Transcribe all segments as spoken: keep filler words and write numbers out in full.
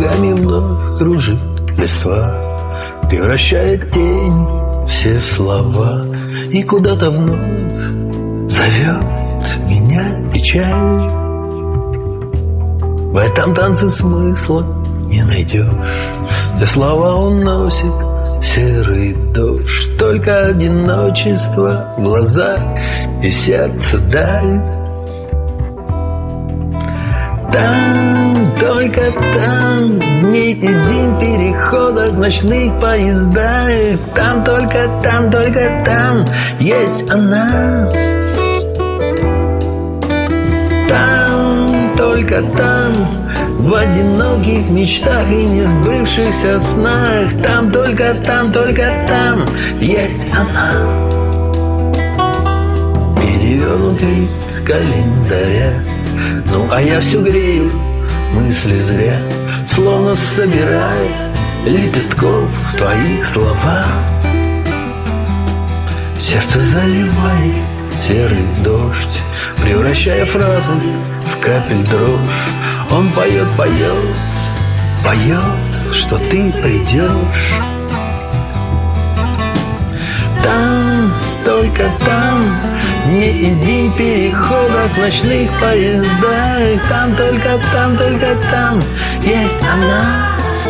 ногами вновь кружит листва, превращает тень все слова, и куда-то вновь зовет меня печаль. В этом танце смысла не найдешь, все слова уносит серый дождь. Только одиночество в глазах и сердце даль. Там, только там, дней и зим, переходах, ночных поездах. Там, только там, только там есть она. Там, только там, в одиноких мечтах и несбывшихся снах. Там, только там, только там есть она. Перевернут лист календаря, ну а я все грею мысли зря, словно собирая лепестков твоих слова. Сердце заливает серый дождь, превращая фразы в капель дрожь. Он поет, поет, поет, что ты придешь. Там, только там, дни и зим, переходах, ночных поездах. Там, только там, только там есть она.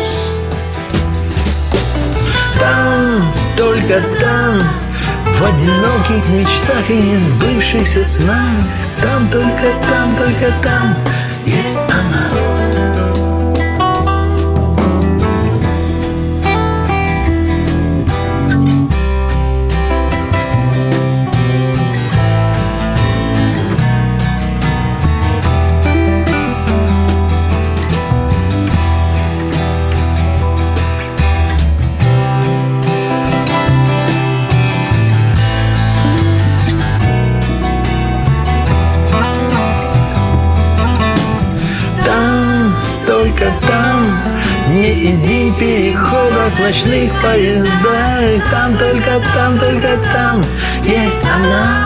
Там, только там, в одиноких мечтах и несбывшихся снах. Там, только там, только там есть она. Только там, дни и зим, переходах, ночных поездах. Там, только там, только там есть она.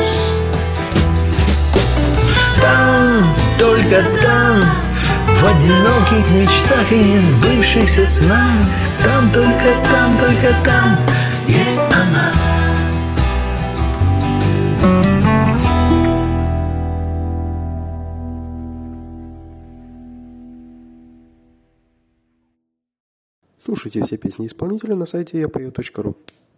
Там, только там, в одиноких мечтах и несбывшихся снах. Там, только там, только там есть она. Слушайте все песни исполнителя на сайте я пою точка ру.